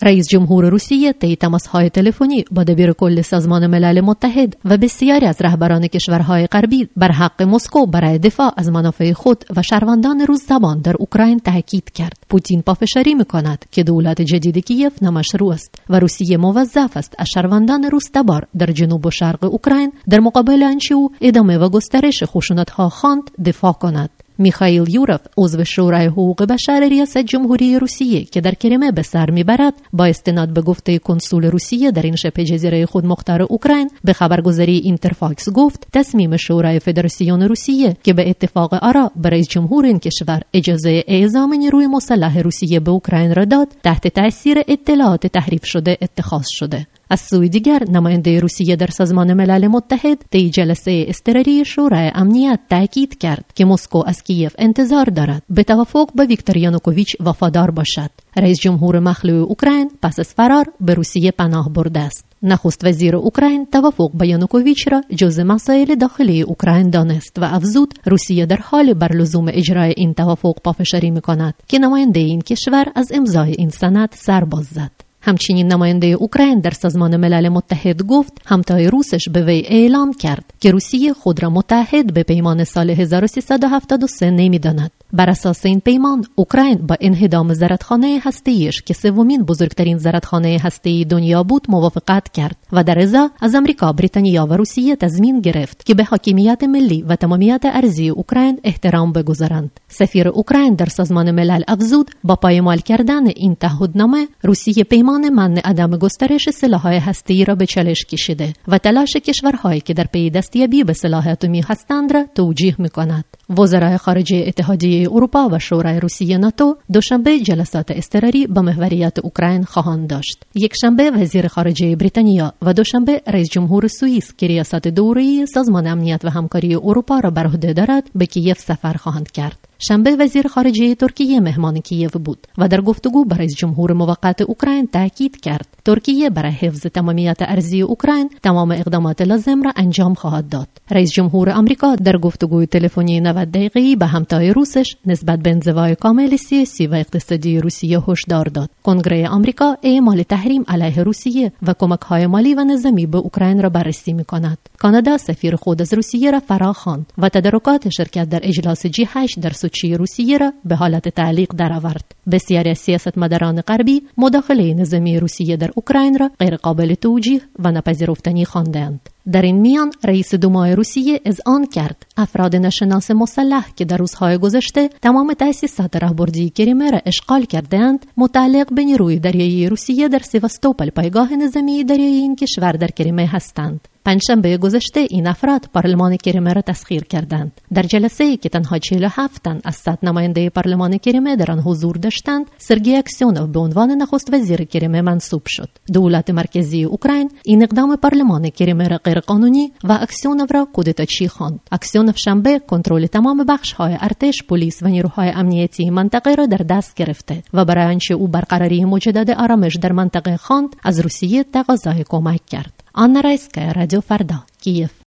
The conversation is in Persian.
رئیس جمهور روسیه طی تماس‌های تلفنی با دبیر کل سازمان ملل متحد و بسیاری از رهبران کشورهای غربی بر حق مسکو برای دفاع از منافع خود و شهروندان روس زبان در اوکراین تاکید کرد. پوتین پافشاری می‌کند که دولت جدید کیف نامشروع است و روسیه موظف است از شهروندان روس تبار در جنوب و شرق اوکراین در مقابل آنچه او ادامه و گسترش خشونت‌ها خواند دفاع کند. میخائیل یوروف، عضو شورای حقوق بشر ریاست جمهوری روسیه که در کریمه به سر میبرد، با استناد به گفته کنسول روسیه در این شبه جزیره خودمختار اوکراین به خبرگزاری اینترفاکس گفت تصمیم شورای فدراسیون روسیه که به اتفاق آرا به رئیس جمهور این کشور اجازه اعزام نیروی مسلح روسیه به اوکراین را داد تحت تاثیر اطلاعات تحریف شده اتخاذ شده. از سوی دیگر نماینده روسیه در سازمان ملل متحد طی جلسه اضطراری شورای امنیت تاکید کرد که مسکو از کیف انتظار دارد به توافق با ویکتور یانوکوویچ وفادار باشد. رئیس جمهور مخلوع اوکراین پس از فرار به روسیه پناه برده است. نخست وزیر اوکراین توافق با یانوکوویچ را جزء مسائل داخلی اوکراین دانست و افزود روسیه در حال بر لزوم اجرای این توافق پافشاری می‌کند که نماینده این کشور از امضای این سند سر باز زد. همچنین نماینده اوکراین در سازمان ملل متحد گفت همتای روسش به وی اعلام کرد که روسیه خود را متحد به پیمان سال 1373 نمی‌داند. بر اساس این پیمان اوکراین با انهدام زرادخانه هسته‌ایش که سومین بزرگترین زرادخانه هسته‌ای دنیا بود موافقت کرد و در ازا از آمریکا، بریتانیا و روسیه تضمین گرفت که به حاکمیت ملی و تمامیت ارضی اوکراین احترام بگذارند. سفیر اوکراین در سازمان ملل افزود با پایمال کردن این تعهدنامه روسیه پیمان منع عدم گسترش سلاح‌های هسته‌ای را به چالش کشیده و تلاش کشورهایی که در پی دستیابی به سلاح اتمی هستند را توجیه می‌کند. وزرای خارجه اتحادیه اروپا و شورای روسیه ناتو دوشنبه جلسات اضطراری با محوریت اوکراین خواهند داشت. یکشنبه وزیر خارجه بریتانیا و دوشنبه رئیس جمهور سوئیس که ریاست دوره‌ای سازمان امنیت و همکاری اروپا را بر عهده دارد به کیف سفر خواهند کرد. شنبه وزیر خارجه ترکیه مهمان کیف بود و در گفتگو با رئیس جمهور موقت اوکراین تاکید کرد ترکیه برای حفظ تمامیت ارضی اوکراین تمام اقدامات لازم را انجام خواهد داد. رئیس جمهور آمریکا در گفتگوی تلفنی 90 دقیقه‌ای به همتای روسش نسبت به انزوای کامل سیاسی و اقتصادی روسیه هشدار داد. کنگره آمریکا اعمال تحریم علیه روسیه و کمک‌های مالی و نظامی به اوکراین را بررسی می‌کند. کانادا سفیر خود از روسیه را فراخواند و تدارکات شرکت در اجلاس G8 در سوچی روسیه را به حالت تعلیق درآورد. بسیاری از سیاستمداران غربی مداخله نظامی روسیه در اوکراین را غیر قابل توجیه و ناپذیرفتنی خواندند. در این میان رئیس دومای روسیه اذعان کرد افراد ناشناس مسلح که در روزهای گذشته تمام تأسیسات راهبردی کریمه را اشغال کردند متعلق به نیروی دریایی روسیه در سیواستوپل پایگاه نظامی دریایی این کشور در کریمه هستند. پنجشنبه گذشته این افراد پارلمان کریمه را تسخیر کردند. در جلسه‌ای که تنها 47 تن از 100 نماینده پارلمان کریمه در آن حضور داشتند، سرگئی اکسیونوف به عنوان نخست وزیر کریمه منصوب شد. دولت مرکزی اوکراین این اقدام پارلمان کریمه را غیر قانونی و اکسیونوف را کودتاچی خواند. اکسیونوف شنبه کنترل تمام بخش‌های ارتش، پلیس و نیروهای امنیتی منطقه را در دست گرفته و برای آنکه او برقراری مجدد آرامش در منطقه خواند، از روسیه تقاضای کمک کرد. آنا رایسکایا، رادیو فردا، کیف.